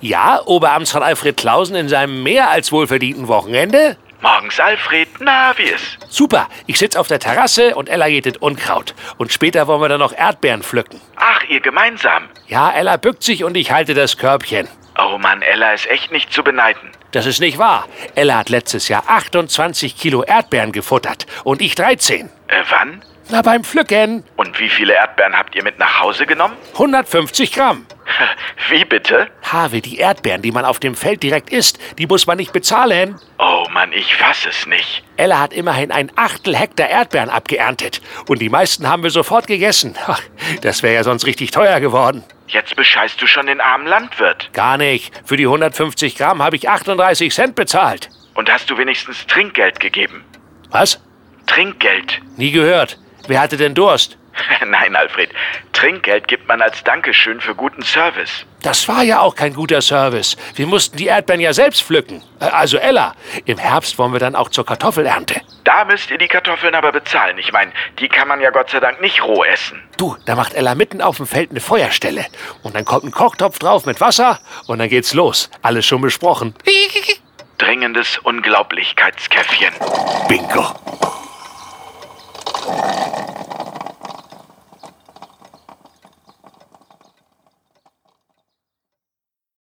Ja, Oberamtsrat Alfred Clausen in seinem mehr als wohlverdienten Wochenende? Morgens, Alfred. Na, wie ist? Super, ich sitze auf der Terrasse und Ella jätet Unkraut. Und später wollen wir dann noch Erdbeeren pflücken. Ach, ihr gemeinsam. Ja, Ella bückt sich und ich halte das Körbchen. Oh Mann, Ella ist echt nicht zu beneiden. Das ist nicht wahr. Ella hat letztes Jahr 28 Kilo Erdbeeren gefuttert und ich 13. Wann? Na, beim Pflücken. Und wie viele Erdbeeren habt ihr mit nach Hause genommen? 150 Gramm. Wie bitte? Harvey, die Erdbeeren, die man auf dem Feld direkt isst, die muss man nicht bezahlen. Oh Mann, ich fass es nicht. Ella hat immerhin ein Achtel Hektar Erdbeeren abgeerntet. Und die meisten haben wir sofort gegessen. Ach, das wäre ja sonst richtig teuer geworden. Jetzt bescheißt du schon den armen Landwirt. Gar nicht. Für die 150 Gramm habe ich 38 Cent bezahlt. Und hast du wenigstens Trinkgeld gegeben? Was? Trinkgeld. Nie gehört. Wer hatte denn Durst? Nein, Alfred. Trinkgeld gibt man als Dankeschön für guten Service. Das war ja auch kein guter Service. Wir mussten die Erdbeeren ja selbst pflücken. Also Ella, im Herbst wollen wir dann auch zur Kartoffelernte. Da müsst ihr die Kartoffeln aber bezahlen. Ich meine, die kann man ja Gott sei Dank nicht roh essen. Du, da macht Ella mitten auf dem Feld eine Feuerstelle. Und dann kommt ein Kochtopf drauf mit Wasser und dann geht's los. Alles schon besprochen. Dringendes Unglaublichkeitskäffchen. Bingo.